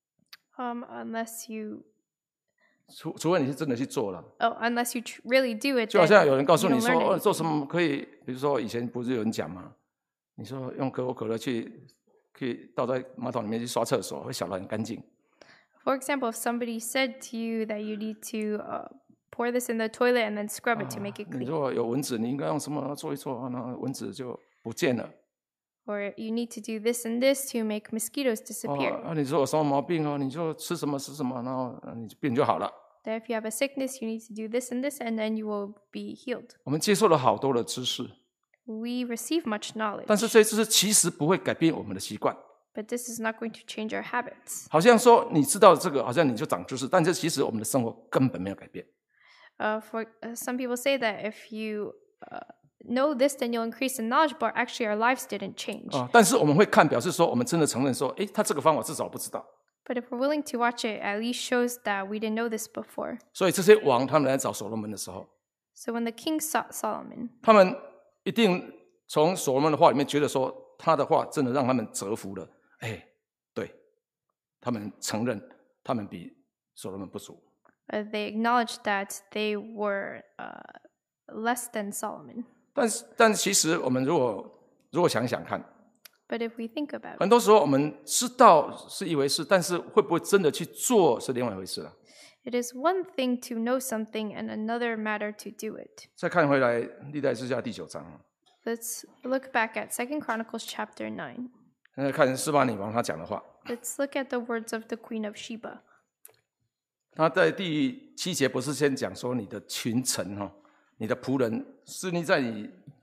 Um, unless you 除除非你是真的去做了， oh, unless you tr- really do it. 就好 then 像有人告诉 you 你 don't 说， learn 哦，做什 anything. 么可以？比如说以前不是有人讲吗？你说用可口可乐去，可以倒在马桶里面去刷厕所，会扫得很干净。 For example, if somebody said to you that you need to uh, pour this in the toilet and then scrub it to make it 你 clean, 如果有蚊子，你应该用什么做一做，那蚊子就不见了。 or you need to do this and this to make mosquitoes 哦 disappear. 啊，你说有什么毛病哦，你就吃什么吃什么，然后呃你病就好了。 That if you have a sickness, you need to do this and this, and then you will be healed. 我们接受了好多的知识， We receive much knowledge, 但是这些知识其实不会改变我们的习惯。 but this is not going to change our habits. 好像说你知道这个，好像你就长知识，但是其实我们的生活根本没有改变。 Uh, for uh, some people say that if you uh, know this, then you'll increase in knowledge, but actually our lives didn't change. 啊，但是我们会看，表示说我们真的承认说，诶，他这个方法至少我不知道。 But if we're willing to watch it, at least shows that we didn't know this before. 所以这些王他们来找所罗门的时候， So when the king sought Solomon, 他们一定从所罗门的话里面觉得说，他的话真的让他们折服了。哎，对，他们承认他们比所罗门不足。 uh, they acknowledged that they were uh, less than Solomon. 但是，但其实我们如果如果想想看， But if we think about it, 很多时候我们知道是一回事，但是会不会真的去做是另外一回事了。 it is one thing to know something and another matter to do it. 再看回来，历代志下第九章， Let's look back at Second Chronicles chapter nine. 现在看示巴女王她讲的话， Let's look at the words of the Queen of Sheba. 她在第七节不是先讲说你的群臣哈，你的仆人侍立在你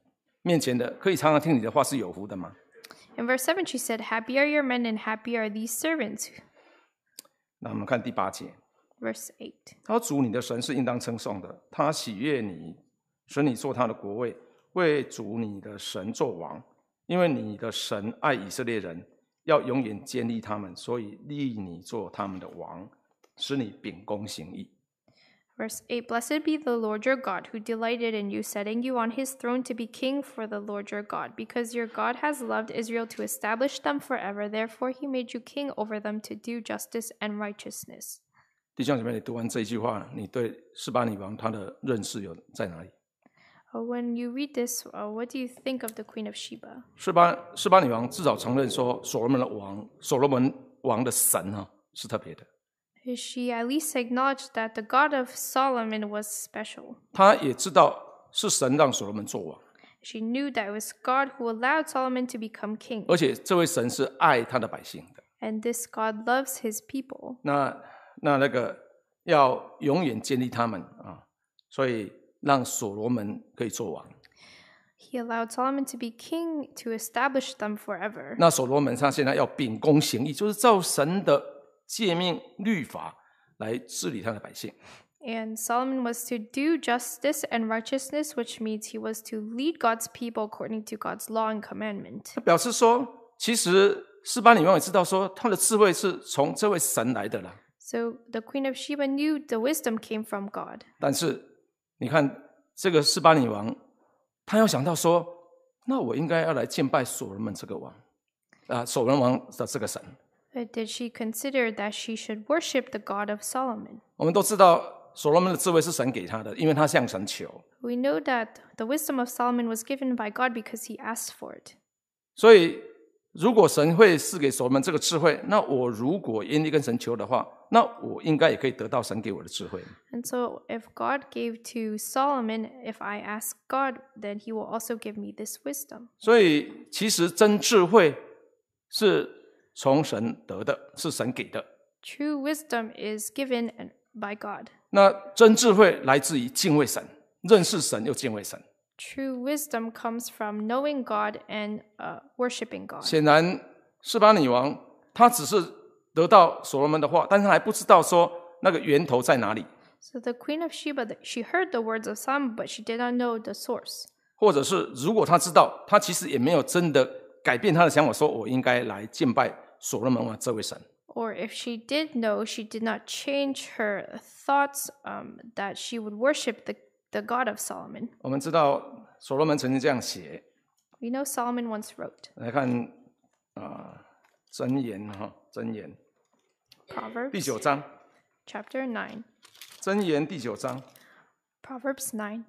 面前的，可以常常听你的话是有福的吗？ In verse seven, she said, Happy are your men and happy are these servants. 那我们看第八节， Verse eight. 他说主你的神是应当称颂的，他喜悦你，使你做他的国位，为主你的神做王，因为你的神爱以色列人，要永远坚立他们，所以立你做他们的王，使你秉公行义。 Verse eight, Blessed be the Lord your God, who delighted in you, setting you on his throne to be king for the Lord your God. Because your God has loved Israel to establish them forever, therefore he made you king over them to do justice and righteousness. 弟兄姐妹，你读完这一句话，你对示巴女王她的认识有在哪里？ Uh, when you read this, uh, what do you think of the Queen of Sheba? 示巴示巴女王至少承认说，所罗门的王，所罗门王的神啊是特别的。 She at least acknowledged that the God of Solomon was special. 她也知道是神让所罗门做王， She knew that it was God who allowed Solomon to become king. 而且这位神是爱他的百姓的。 And this God loves his people. 那那那个要永远建立他们啊，所以让所罗门可以做王。 He allowed Solomon to be king to establish them forever. 那所罗门他现在要秉公行义，就是照神的诫命律法来治理他的百姓。 And Solomon was to do justice and righteousness, which means he was to lead God's people according to God's law and commandment. 他表示说，其实示巴女王也知道说，他的智慧是从这位神来的啦。 So the Queen of Sheba knew the wisdom came from God. 但是你看这个示巴女王，她要想到说，那我应该要来敬拜所罗门这个王啊，所罗门王的这个神。 But did she consider that she should worship the God of Solomon? 我们都知道所罗门的智慧是神给他的，因为他向神求。 We know that the wisdom of Solomon was given by God because he asked for it. 所以如果神会赐给所罗门这个智慧，那我如果愿意跟神求的话，那我应该也可以得到神给我的智慧。 And so if God gave to Solomon, if I ask God, then he will also give me this wisdom. 所以其实真智慧是从神得的，是神给的。 True wisdom is given by God. 那真智慧来自于敬畏神，认识神又敬畏神。 True wisdom comes from knowing God and uh, worshiping God. 显然，示巴女王她只是得到所罗门的话，但是还不知道说那个源头在哪里， So the Queen of Sheba, she heard the words of Solomon, but she did not know the source. 或者是如果她知道，她其实也没有真的改变她的想法，说我应该来敬拜所罗门王这位神。 Or if she did know, she did not change her thoughts um, that she would worship the, the God of Solomon. 我们知道所罗门曾经这样写， We know Solomon once wrote 来看啊，箴言哈，箴言 Proverbs 第九章， chapter nine. 箴言第九章 Proverbs nine,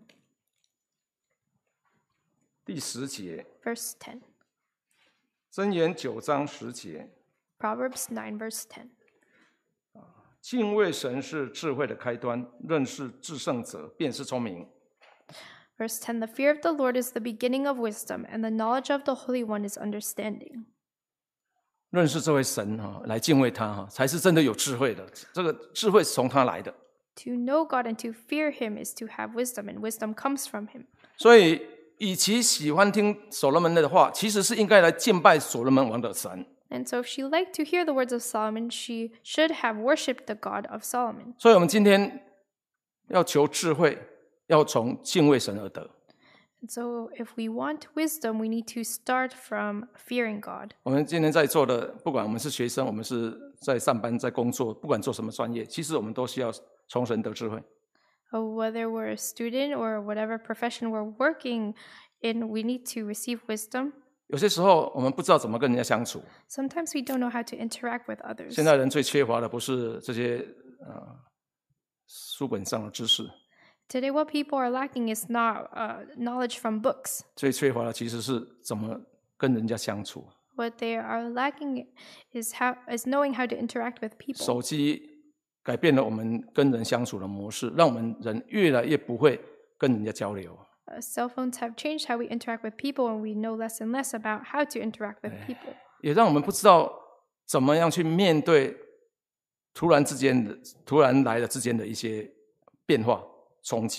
第十节， verse ten. 箴言九章十节， Proverbs nine, verse ten. 敬畏神是智慧的开端，认识至圣者便是聪明。 Verse ten, The fear of the Lord is the beginning of wisdom, and the knowledge of the Holy One is understanding. 认识这位神哈，来敬畏他哈，才是真的有智慧的。这个智慧是从他来的， To know God and to fear him is to have wisdom, and wisdom comes from him. 所以与其喜欢听所罗门的话，其实是应该来敬拜所罗门王的神。 And so if she liked to hear the words of Solomon, she should have worshipped the God of Solomon. 所以我们今天要求智慧，要从敬畏神而得。 And so if we want wisdom, we need to start from fearing God. 我们今天在座的，不管我们是学生，我们是在上班、在工作，不管做什么专业，其实我们都需要从神得智慧。 Uh, Whether we're a student or whatever profession we're working in, we need to receive wisdom. 有些时候我们不知道怎么跟人家相处。 Sometimes we don't know how to interact with others. 现在人最缺乏的不是这些呃书本上的知识， Today, what people are lacking is not uh, knowledge from books. 最缺乏的其实是怎么跟人家相处。 What they are lacking is how is knowing how to interact with people. 手机改变了我们跟人相处的模式，让我们人越来越不会跟人家交流。 Uh, cell phones have changed how we interact with people, and we know less and less about how to interact with people. 也让我们不知道怎么样去面对突然之间的、突然来的之间的一些变化冲击。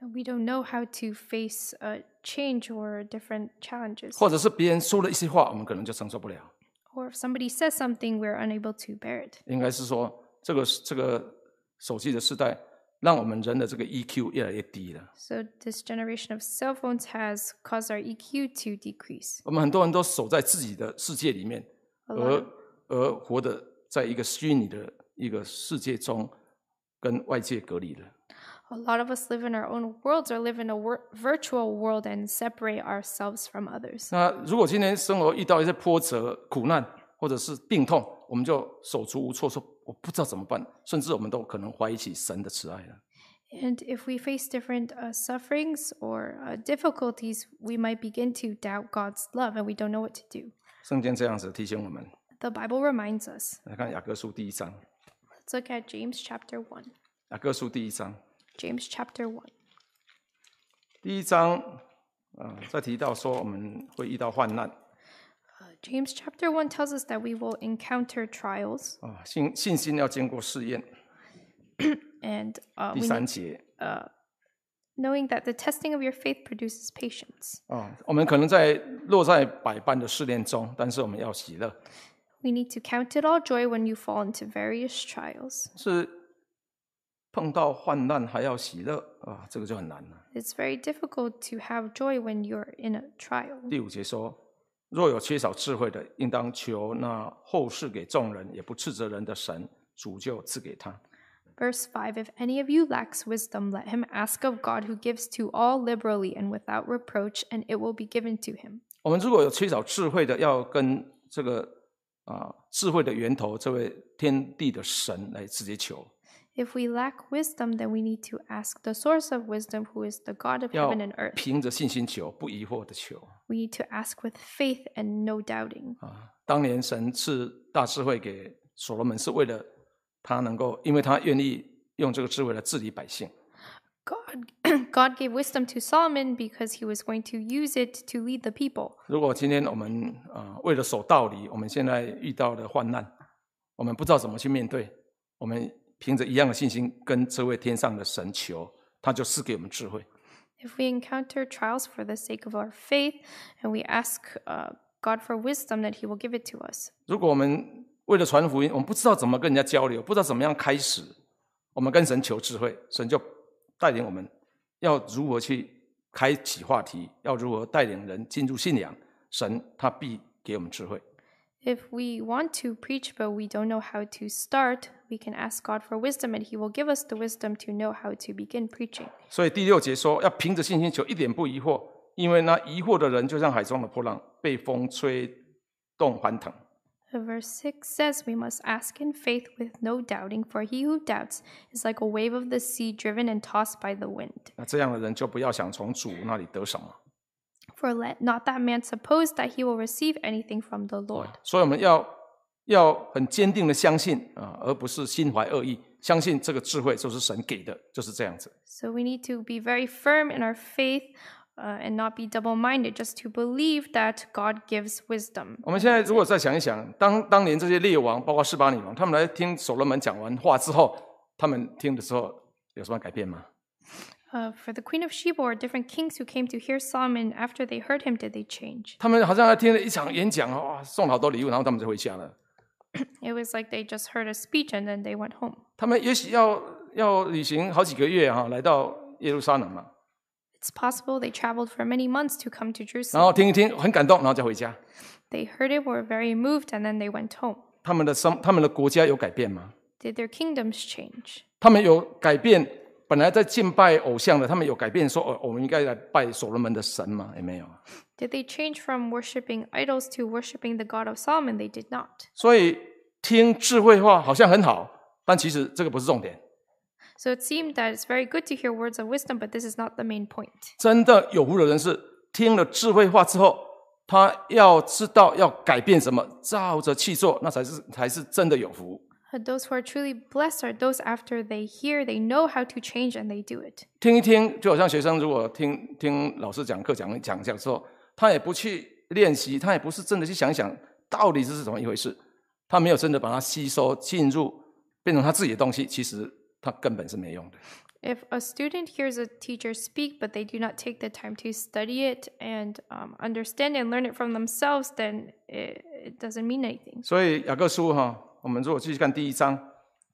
We don't know how to face a change or different challenges. 或者是别人说了一些话，我们可能就承受不了。 Or if somebody says something, we're unable to bear it. 应该是说，这个这个手机的时代，让我们人的这个 E Q 越来越低了。 So this generation of cell phones has caused our E Q to decrease. 我们很多人都守在自己的世界里面， A lot 而 of, 而活得在一个虚拟的一个世界中，跟外界隔离了。 a lot of us live in our own worlds or live in a wor- virtual world and separate ourselves from others. 那如果今天生活遇到一些波折、苦难，或者是病痛，我们就手足无措，说我不知道怎么办，甚至我们都可能怀疑起神的慈爱了。 And if we face different uh, sufferings or uh, difficulties, we might begin to doubt God's love and we don't know what to do. 圣经这样子提醒我们。 The Bible reminds us. 来看雅各书第一章， Let's look at James chapter one. 雅各书第一章， James chapter one. 第一章呃，在提到说我们会遇到患难 Uh, James chapter one tells us that we will encounter trials. 啊，信信心要经过试验。 And uh, 第 we 三 need, 节 uh, knowing that the testing of your faith produces patience. 啊，我们可能在落在百般的试炼中，但是我们要喜乐。 We need to count it all joy when you fall into various trials. 是碰到患难还要喜乐啊，这个就很难了。 It's very difficult to have joy when you're in a trial. 第五节说，若有缺少智慧的，应当求那后世给众人，也不斥责人的神，主就赐给他。 Verse five, if any of you lacks wisdom, let him ask of God who gives to all liberally and without reproach, and it will be given to him. 我们如果有缺少智慧的，要跟这个啊智慧的源头，这位天地的神来直接求， If we lack wisdom, then we need to ask the source of wisdom, who is the God of 要 heaven and earth. 凭着信心求，不疑惑的求 We need to ask with faith and no doubting. 啊。当年神赐大智慧给所罗门，是为了他能够，因为他愿意用这个智慧来治理百姓。 God, God gave wisdom to Solomon because he was going to use it to lead the people. 如果今天我们啊、呃、为了守道理，我们现在遇到的患难，我们不知道怎么去面对，我们凭着一样的信心跟这位天上的神求，他就赐给我们智慧。 If we encounter trials for the sake of our faith and we ask uh, God for wisdom, that he will give it to us. 如果我们为了传福音，我们不知道怎么跟人家交流，不知道怎么样开始，我们跟神求智慧，神就带领我们要如何去开启话题，要如何带领人进入信仰，神他必给我们智慧。 If we want to preach but we don't know how to start, we can ask God for wisdom and he will give us the wisdom to know how to begin preaching. 所以第六节说，要凭着信心求，一点不疑惑，因为那疑惑的人就像海中的波浪，被风吹动翻腾。 Verse six says we must ask in faith with no doubting, for he who doubts is like a wave of the sea driven and tossed by the wind. 那这样的人就不要想从主那里得什么。 For let not that man suppose that he will receive anything from the Lord. 所以我们要要很坚定的相信啊，而不是心怀恶意，相信这个智慧就是神给的，就是这样子。 So we need to be very firm in our faith uh, and not be double-minded, just to believe that God gives wisdom. 我们现在如果再想一想，当当年这些列王，包括示巴女王，他们来听所罗门讲完话之后，他们听的时候有什么改变吗？ Uh, for the Queen of Sheba or different kings who came to hear Solomon, after they heard him, did they change? 他们好像来听了一场演讲，哇，送了好多礼物，然后他们就回家了。 It was like they just heard a speech and then they went home. 他们也许要要旅行好几个月哈、啊，来到耶路撒冷嘛， It's possible they traveled for many months to come to 然 Jerusalem. 后听一听很感动，然后再回家。 They heard it, were very moved, and then they went home. 他们的生，他们的国家有改变吗？ Did their kingdoms change? 他们有改变？本来在敬拜偶像的，他们有改变说，哦，我们应该来拜所罗门的神吗？也没有。 Did they change from worshiping idols to worshiping the God of Solomon? They did not. 所以听智慧话好像很好，但其实这个不是重点。 So it seemed that it's very good to hear words of wisdom, but this is not the main point. 真的有福的人是听了智慧话之后，他要知道要改变什么，照着去做，那才是才是真的有福。 But those who are truly blessed are those after they hear, they know how to change and they do it. 听一听，就好像学生如果听听老师讲课讲讲讲之后，他也不去练习，他也不是真的去想一想到底这是怎么一回事，他没有真的把它吸收进入，变成他自己的东西，其实他根本是没用的。 If a student hears a teacher speak, but they do not take the time to study it and um, understand and learn it from themselves, then it, it doesn't mean anything. 所以雅各书哈，我们如果继续看第一章，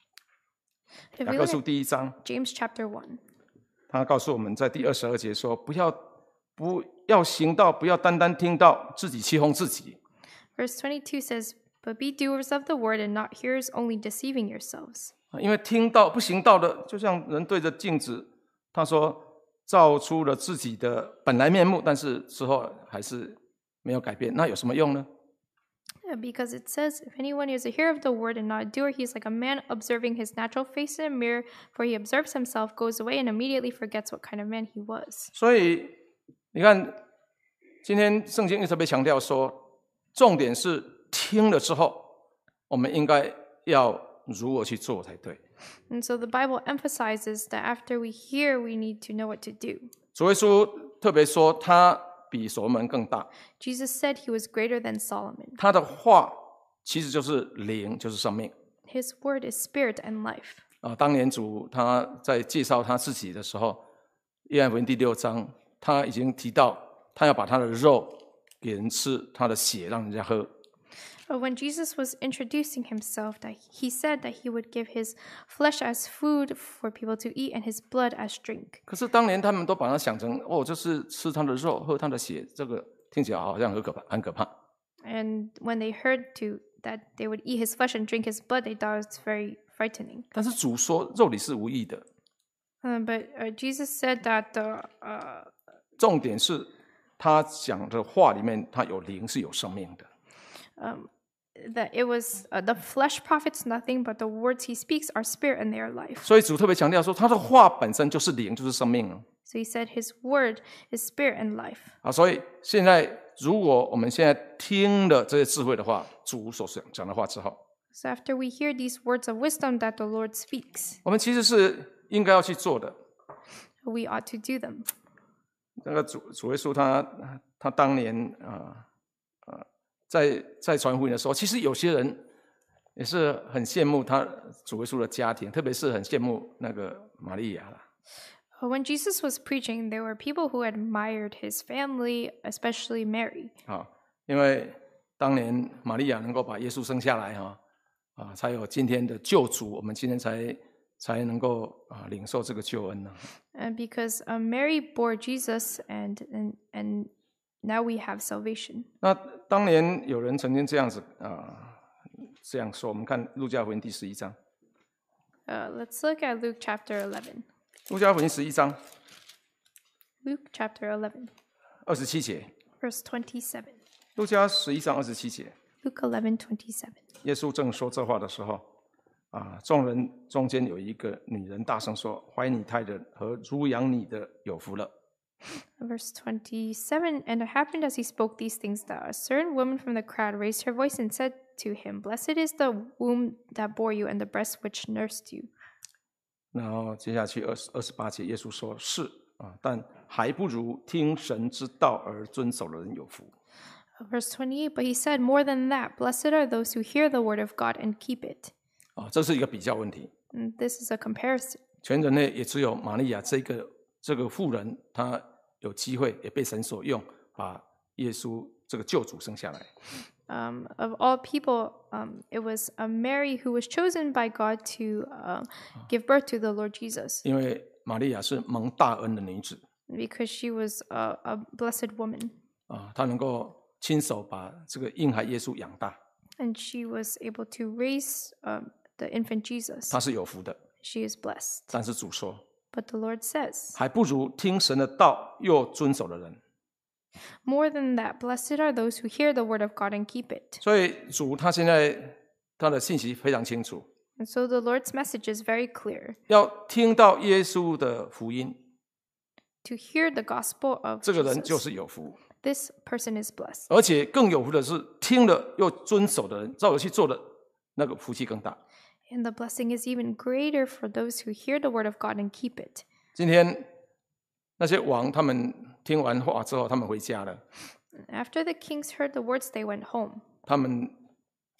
If 雅 we 各 look 书 at 第一章， James chapter one, 他告诉我们在第二十二节说，不要不要行道，不要单单听到，自己欺哄自己。 verse twenty-two says, "But be doers of the word and not hearers only, deceiving yourselves." 因为听到不行道的，就像人对着镜子，他说照出了自己的本来面目，但是之后还是没有改变，那有什么用呢？ Uh, Because it says, "If anyone is a hearer of the word and not a doer, he is like a man observing his natural face in a mirror, for he observes himself, goes away, and immediately forgets what kind of man he was." 所以你看，今天圣经一直被强调说，重点是听了之后，我们应该要如何去做才对。 And so the Bible emphasizes that after we hear, we need to know what to do. 主耶稣特别说，他比所罗门更大， Jesus said he was greater than Solomon. 他的话其实就是灵，就是生命。 His word is spirit and life. 啊，当年主他在介绍他自己的时候，约翰福音第六章，他已经提到，他要把他的肉给人吃，他的血让人家喝。 But when Jesus was introducing himself, that he said that he would give his flesh as food for people to eat and his blood as drink. 可是当年他们都把它想成，哦，就是吃他的肉，喝他的血，这个听起来好像很可怕，很可怕。 And when they heard to that they would eat his flesh and drink his blood, they thought it was very frightening. 但是主说，肉里是无益的， Um, but uh, Jesus said that the uh, 重点是他讲的话里面，他有灵，是有生命的。 um, that it was uh, the flesh profits nothing, but the words he speaks are spirit and they are life. 所以主特别强调说，他的话本身就是灵，就是生命了。 So he said his word is spirit and life. 啊，所以现在如果我们现在听了这些智慧的话，主所讲的话之后， So after we hear these words of wisdom that the Lord speaks, 我们其实是应该要去做的。 we ought to do them. 那个主主耶稣他他当年啊呃在在传福音的时候，其实有些人也是很羡慕他主耶稣的家庭，特别是很羡慕那个玛利亚啦。 Uh, When Jesus was preaching, there were people who admired his family, especially Mary. 啊，因为当年玛利亚能够把耶稣生下来哈啊，才有今天的救主，我们今天才才能够啊领受这个救恩呢。 And because uh, Mary bore Jesus, and, and and now we have salvation. 那当年有人曾经这样子啊这样说，我们看路加福音第十一章， Uh, let's look at Luke chapter eleven. 路加福音十一章 Luke chapter eleven, 二十七节， verse twenty-seven. 路加十一章二十七节， Luke eleven twenty-seven. 耶稣正说这话的时候，啊，众人中间有一个女人大声说：“怀你胎的和乳养你的有福了。” Verse twenty-seven. And it happened as he spoke these things that a certain woman from the crowd raised her voice and said to him, "Blessed is the womb that bore you and the breast which nursed you." 然后接下去二十二十八节，耶稣说：“是啊，但还不如听神之道而遵守的人有福。” Verse twenty-eight. But he said, "More than that, blessed are those who hear the word of God and keep it." 啊，这是一个比较问题。 And this is a comparison. 全人类也只有玛利亚这个这个妇人，她有机会也被神所用，把耶稣这个救主生下来。 Um, of all people, um, it was uh, Mary who was chosen by God to uh, give birth to the Lord Jesus, 因为玛利亚是蒙大恩的女子 because she was a, a blessed woman, 啊，她能够亲手把这个婴孩耶稣养大， and she was able to raise um, the infant Jesus. 她是有福的。 She is blessed. 但是主说， But the Lord says, 还不如听神的道又遵守的人。 "More than that, blessed are those who hear the word of God and keep it." 所以主他现在他的信息非常清楚， And so the Lord's message is very clear. 要听到耶稣的福音， To hear the gospel of 这个人就 Jesus, 是有福。 this person is blessed. 而且更有福的是，听了又遵守的人，照着去做的，那个福气更大。 And the blessing is even greater for those who hear the word of God and keep it. 今天那些王他们听完话之后，他们回家了， After the kings heard the words, they went home. 他们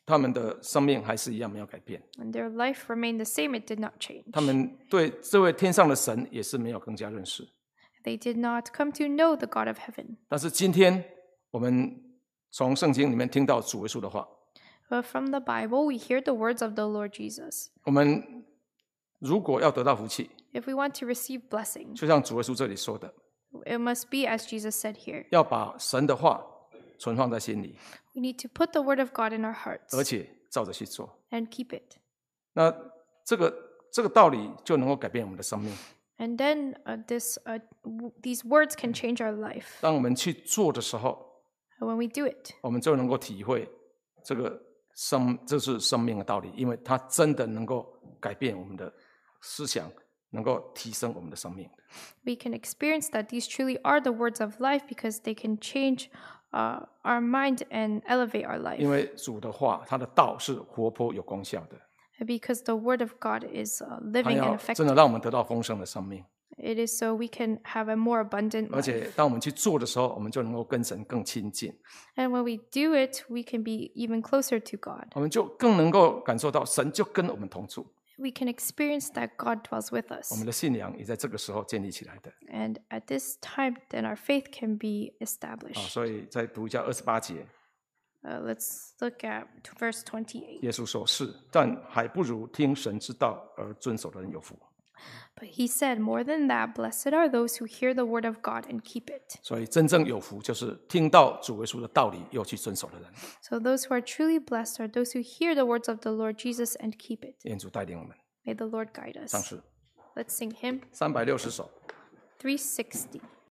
他们的生命还是一样没有改变， And their life remained the same, it did not change. 他们对这位天上的神也是没有更加认识。 They did not come to know the God of heaven. 但是今天我们从圣经里面听到主耶稣的话， But from the Bible, we hear the words of the Lord Jesus. 我们如果要得到福气， If we want to receive blessing, 就像主耶稣这里说的， it must be as Jesus said here. 要把神的话存放在心里， We need to put the word of God in our 而 hearts 且照着去做。 and keep it. 那这个这个道理就能够改变我们的生命。 And then uh, this, uh, w- these words can change our life. 当我们去做的时候， And when we do it, 我们就能够体会这个生，这是生命的道理，因为它真的能够改变我们的思想，能够提升我们的生命。 we can experience that these truly are the words of life because they can change uh, our mind and elevate our 因 life. 为主的话，他的道是活泼有功效的， Because the word of God is uh, 他 living 要 and 真的 effective. 让我们得到丰盛的生命。 It is so we can have a more abundant 而 life. 且当我们去做的时候，我们就能够跟神更亲近， And when we do it, we can be even closer to God. 我们就更能够感受到神就跟我们同住， We can experience that God dwells with 我 us. 们的信仰也在这个时候建立起来的。 And at this time, then our faith can be 啊， established. 所以再读一下二十八节， Uh, let's look at verse twenty-eight. 耶稣说：“是，但还不如听神之道而遵守的人有福。” But he said, more than that, blessed are those who hear the word of God and keep it. 所以真正有福，就是听到主耶稣的道理又去遵守的人。 So those who are truly blessed are those who hear the words of the Lord Jesus and keep it. 愿主带领我们。 May the Lord guide 上 us. 诗 Let's sing hymn 三百六十首。 three sixty.